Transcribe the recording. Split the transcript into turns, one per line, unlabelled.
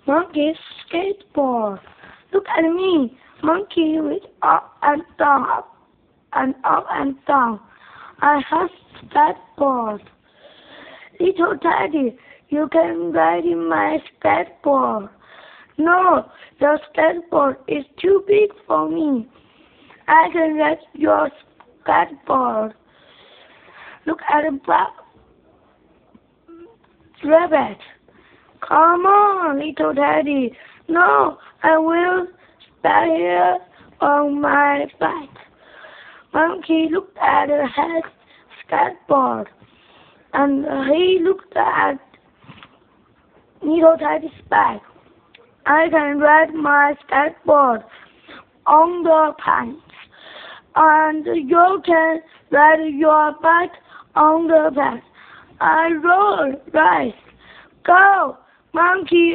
Monkey skateboard. Look at me, monkey with up and down, up and down. I have skateboard. Little Teddy, you can ride in my skateboard. No, your skateboard is too big for me. I can ride your skateboard. Look at the black rabbit. Come on, little Teddy. No, I will stay here on my bike. Monkey looked at his skateboard, and he looked at little Teddy's bike. I can ride my skateboard on the pants, and you can ride your bike on the pants. I roll, right. Go, monkey.